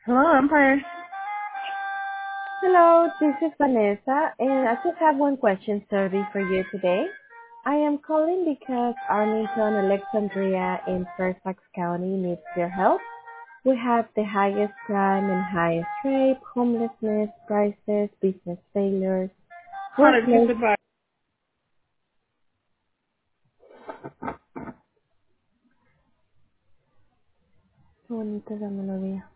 Hello, Empire. Hello, this is Vanessa, and I just have one question survey for you today. I am calling because Arlington, Alexandria, and Fairfax County needs your help. We have the highest crime and highest rape, homelessness, crisis, business failures, Hold on, just workplace. goodbye. Qué bonita la melodía.